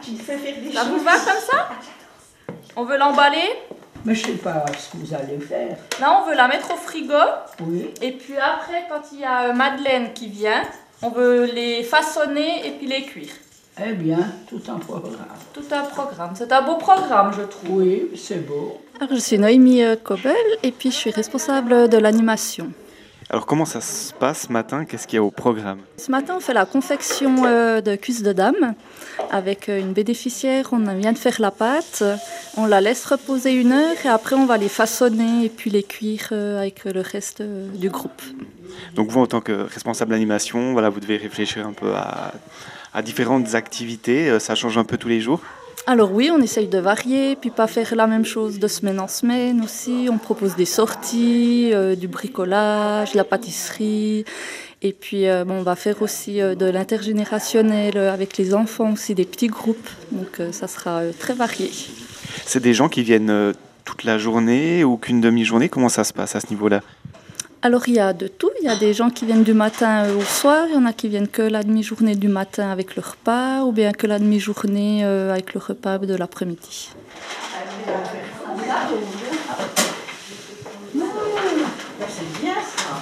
tu sais faire des choses. Ça vous va comme ça? On veut l'emballer? Mais je sais pas ce que vous allez faire. Là, on veut la mettre au frigo. Oui. Et puis après, quand il y a Madeleine qui vient, on veut les façonner et puis les cuire. Eh bien, tout un programme. Tout un programme. C'est un beau programme, je trouve. Oui, c'est beau. Alors, je suis Noémie Kobel et puis je suis responsable de l'animation. Alors comment ça se passe ce matin? Qu'est-ce qu'il y a au programme? Ce matin, on fait la confection de cuisses de dame avec une bénéficiaire. On vient de faire la pâte, on la laisse reposer 1 heure et après on va les façonner et puis les cuire avec le reste du groupe. Donc vous, en tant que responsable d'animation, voilà, vous devez réfléchir un peu à différentes activités. Ça change un peu tous les jours? Alors oui, on essaye de varier, puis pas faire la même chose de semaine en semaine aussi. On propose des sorties, du bricolage, de la pâtisserie. Et puis on va faire aussi de l'intergénérationnel avec les enfants aussi, des petits groupes. Donc ça sera très varié. C'est des gens qui viennent toute la journée ou qu'une demi-journée? Comment ça se passe à ce niveau-là? Alors il y a de tout, il y a des gens qui viennent du matin au soir, il y en a qui viennent que la demi-journée du matin avec le repas, ou bien que la demi-journée avec le repas de l'après-midi. C'est bien ça.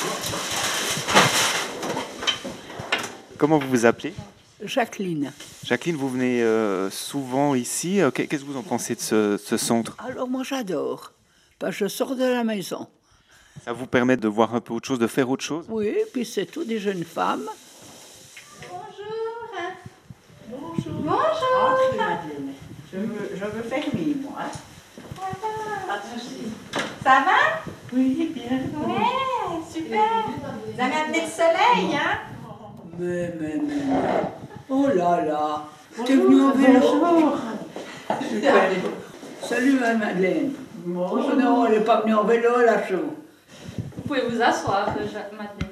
Comment vous vous appelez? Jacqueline. Jacqueline, vous venez souvent ici. Qu'est-ce que vous en pensez de ce centre? Alors moi j'adore. Parce que je sors de la maison. Ça vous permet de voir un peu autre chose, de faire autre chose? Oui, puis c'est tout des jeunes femmes. Bonjour. Bonjour. Bonjour. Entrez, Madeleine. Je veux fermer, moi. Voilà. Pas de souci. Ça va? Oui, bien. Ouais, super. Vous avez amené le soleil, hein? Mais. Oh là là. T'es venue en vélo? Bonjour. Super. Salut, Madeleine. Bonjour. Non, elle n'est pas venue en vélo, elle a chaud. Vous pouvez vous asseoir, Madeleine.